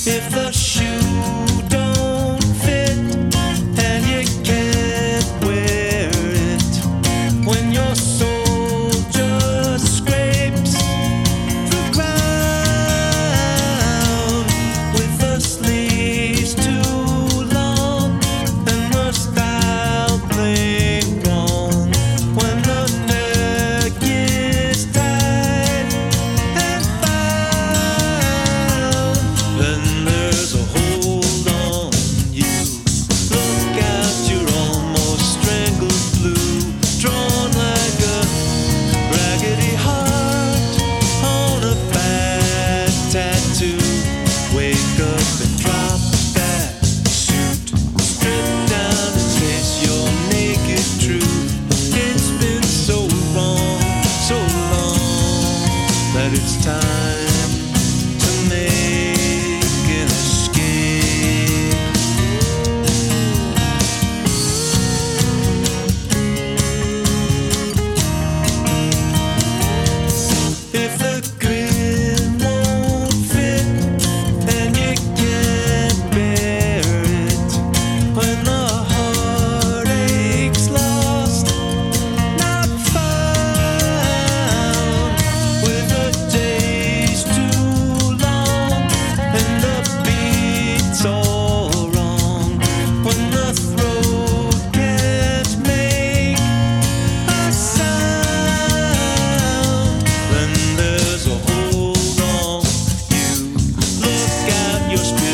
If the shoe don't fit and you can't wear it, when your soul just scrapes the ground with the sleeves too long and the style plain wrong, when the neck is tight and bound, then there's a hold on you. Look out, you're almost strangled blue, drawn like a raggedy heart on a bad tattoo. Wake up and drop that suit, strip down and face your naked truth. It's been so wrong, so long, that it's time to make an escape. If the grin won't fit and you can't bear it, when the heartache's lost, not found, with the days too long and the beats all wrong, when the throat can't make a sound, then there's a hold on you. Look out, your spirit